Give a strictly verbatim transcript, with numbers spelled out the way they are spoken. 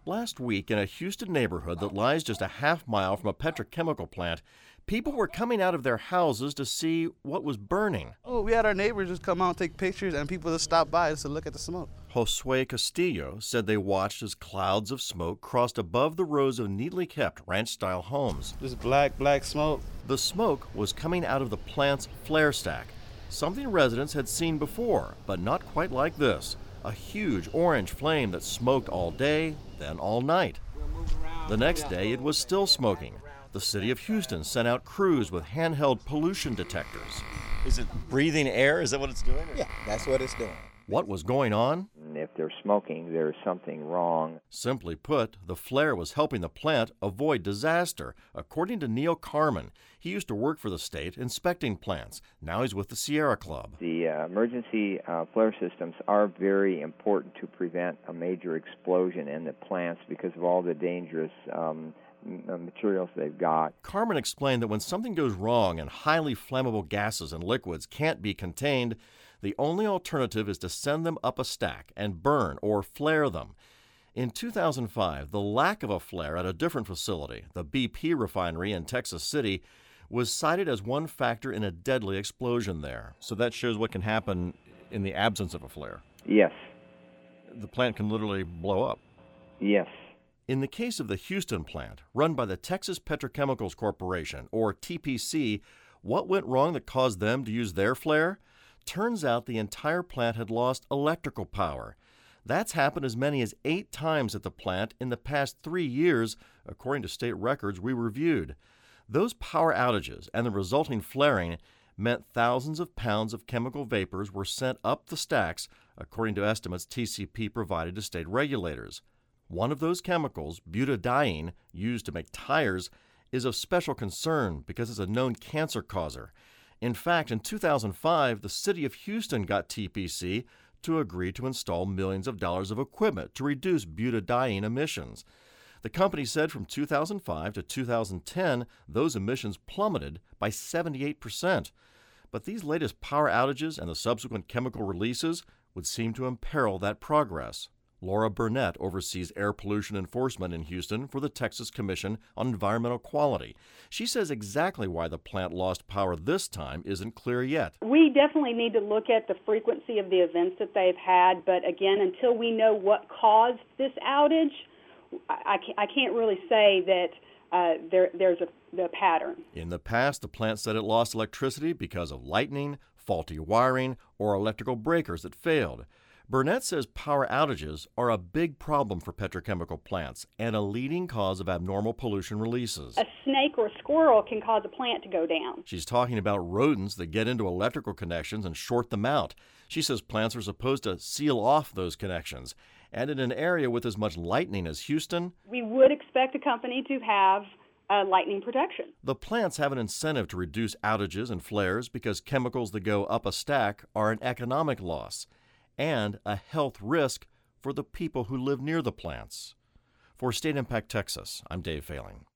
Last week, in a Houston neighborhood that lies just a half mile from a petrochemical plant, people were coming out of their houses to see what was burning. Oh, we had our neighbors just come out and take pictures, and people just stop by just to look at the smoke. Josue Castillo said they watched as clouds of smoke crossed above the rows of neatly kept ranch-style homes. Just black, black smoke. The smoke was coming out of the plant's flare stack, something residents had seen before, but not quite like this. A huge orange flame that smoked all day, then all night. The next day, it was still smoking. The city of Houston sent out crews with handheld pollution detectors. Is it breathing air? Is that what it's doing? Yeah, that's what it's doing. What was going on? If they're smoking, there's something wrong. Simply put, the flare was helping the plant avoid disaster, according to Neil Carmen. He used to work for the state inspecting plants. Now he's with the Sierra Club. The uh, emergency uh, flare systems are very important to prevent a major explosion in the plants because of all the dangerous um, materials they've got. Carmen explained that when something goes wrong and highly flammable gases and liquids can't be contained, the only alternative is to send them up a stack and burn or flare them. In two thousand five, the lack of a flare at a different facility, the B P refinery in Texas City, was cited as one factor in a deadly explosion there. So that shows what can happen in the absence of a flare. Yes. The plant can literally blow up. Yes. In the case of the Houston plant, run by the Texas Petrochemicals Corporation, or T P C, what went wrong that caused them to use their flare? Turns out the entire plant had lost electrical power. That's happened as many as eight times at the plant in the past three years, according to state records we reviewed. Those power outages and the resulting flaring meant thousands of pounds of chemical vapors were sent up the stacks, according to estimates T C P provided to state regulators. One of those chemicals, butadiene, used to make tires, is of special concern because it's a known cancer causer. In fact, in two thousand five, the city of Houston got T P C to agree to install millions of dollars of equipment to reduce butadiene emissions. The company said from two thousand five to two thousand ten, those emissions plummeted by seventy-eight percent. But these latest power outages and the subsequent chemical releases would seem to imperil that progress. Laura Burnett oversees air pollution enforcement in Houston for the Texas Commission on Environmental Quality. She says exactly why the plant lost power this time isn't clear yet. We definitely need to look at the frequency of the events that they've had, but again, until we know what caused this outage, I can't, I can't really say that uh, there, there's a, a pattern. In the past, the plant said it lost electricity because of lightning, faulty wiring, or electrical breakers that failed. Burnett says power outages are a big problem for petrochemical plants and a leading cause of abnormal pollution releases. A snake or a squirrel can cause a plant to go down. She's talking about rodents that get into electrical connections and short them out. She says plants are supposed to seal off those connections. And in an area with as much lightning as Houston, we would expect a company to have uh, lightning protection. The plants have an incentive to reduce outages and flares because chemicals that go up a stack are an economic loss and a health risk for the people who live near the plants. For State Impact Texas, I'm Dave Failing.